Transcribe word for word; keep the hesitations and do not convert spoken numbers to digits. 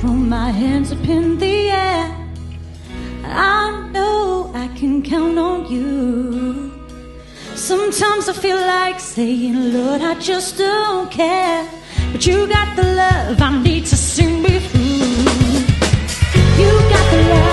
throw my hands up in the air. I know I can count on you. Sometimes I feel like saying, Lord, I just don't care. But you got the love I need to see me through. You got the love